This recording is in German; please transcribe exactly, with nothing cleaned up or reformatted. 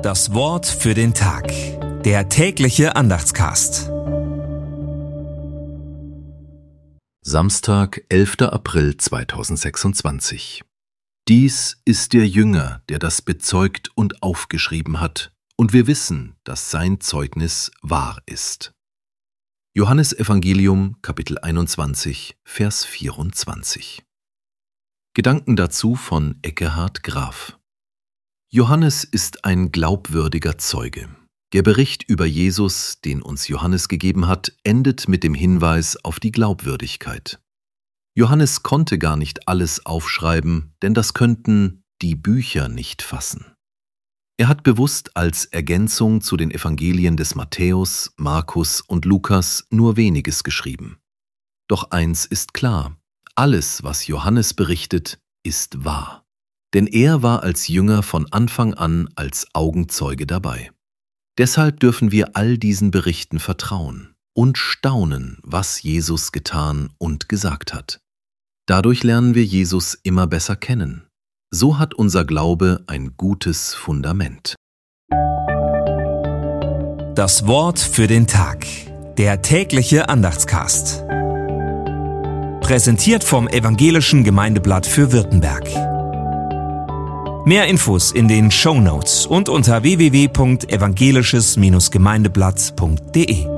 Das Wort für den Tag. Der tägliche Andachtscast. Samstag, elfter April zweitausendsechsundzwanzig. Dies ist der Jünger, der das bezeugt und aufgeschrieben hat, und wir wissen, dass sein Zeugnis wahr ist. Johannes Evangelium, Kapitel einundzwanzig, Vers vierundzwanzig. Gedanken dazu von Ekkehard Graf. Johannes ist ein glaubwürdiger Zeuge. Der Bericht über Jesus, den uns Johannes gegeben hat, endet mit dem Hinweis auf die Glaubwürdigkeit. Johannes konnte gar nicht alles aufschreiben, denn das könnten die Bücher nicht fassen. Er hat bewusst als Ergänzung zu den Evangelien des Matthäus, Markus und Lukas nur weniges geschrieben. Doch eins ist klar: Alles, was Johannes berichtet, ist wahr. Denn er war als Jünger von Anfang an als Augenzeuge dabei. Deshalb dürfen wir all diesen Berichten vertrauen und staunen, was Jesus getan und gesagt hat. Dadurch lernen wir Jesus immer besser kennen. So hat unser Glaube ein gutes Fundament. Das Wort für den Tag. Der tägliche Andachtscast. Präsentiert vom Evangelischen Gemeindeblatt für Württemberg. Mehr Infos in den Shownotes und unter w w w punkt evangelisches Gemeindeblatt punkt de.